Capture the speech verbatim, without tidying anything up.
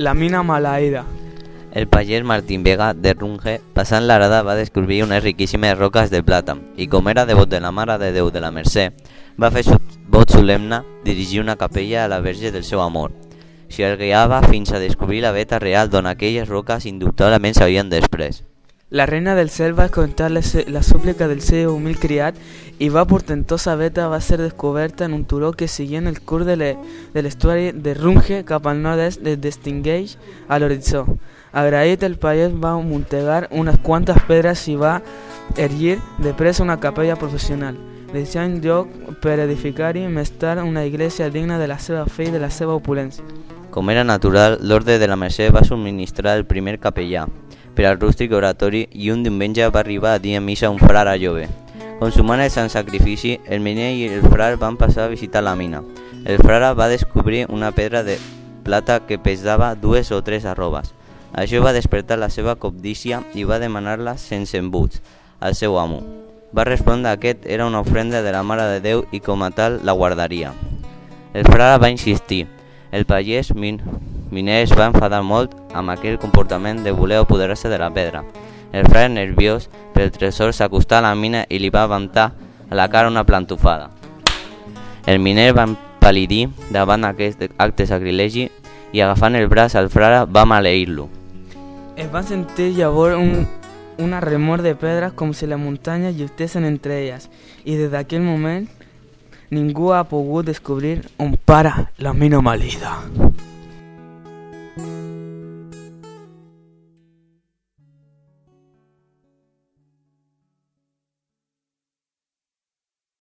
La mina maleïda. El pagès Martín Vega de Runge, passant l'arada, va descobrir unes riquíssimes roques de plata i, com era devot de la Mare de Déu de la Mercè, va fer vot solemne dirigir una capella a la Verge del seu amor. S'hi guiava fins a descobrir la veta real d'on aquelles roques indubtablement s'havien després. La reina del cel va escoltar la, la súplica del seu humil criat i va portentosa veta va ser descoberta en un turó que seguint el curs de l'estuari de Runge cap al nord-est es distingeix a l'horitzó. Agraït, el pagès va muntegar unes quantes pedres i va erigir de pressa una capella professional, deixant lloc per edificar-hi més tard una església digna de la seva fe i de la seva opulència. Com era natural, l'Orde de la Mercè va subministrar el primer capellà per al rústic oratori i un diumenge va arribar a dir en missa un frare jove. Consumant el sant sacrifici, el miner i el frare van passar a visitar la mina. El frare va descobrir una pedra de plata que pesava dues o tres arrobes. Això va despertar la seva cobdícia i va demanar-la sense embuts al seu amo. Va respondre que aquest era una ofrenda de la Mare de Déu i com a tal la guardaria. El frare va insistir. El pagès min miner es va enfadar molt amb aquell comportament de voler apoderar-se de la pedra. El frare, nerviós pel tresor, s'acostà a la mina i li va aventar a la cara una plantofada. El miner va empal·lidir davant aquest acte sacrilegi i agafant el braç al frare va maleir-lo. Es va sentir llavors un, una remor de pedres com si les muntanyes lluitessin entre elles i des d'aquell moment ningú ha pogut descobrir on para la mina maleïda.